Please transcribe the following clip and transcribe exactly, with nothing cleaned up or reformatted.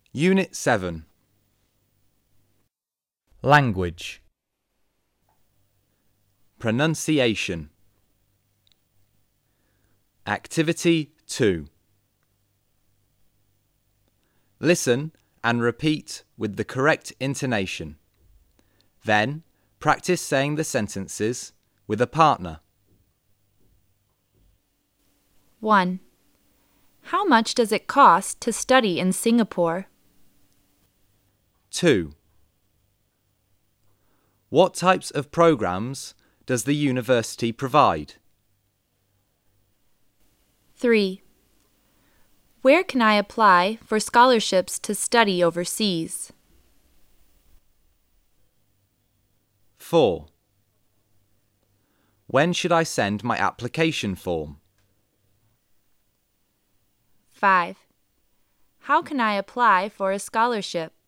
Unit seven. Language. Pronunciation. Activity two. Listen and repeat with the correct intonation. Then, practice saying the sentences with a partner. one. How much does it cost to study in Singapore? two. What types of programs does the university provide? three. Where can I apply for scholarships to study overseas? four. When should I send my application form? five. How can I apply for a scholarship?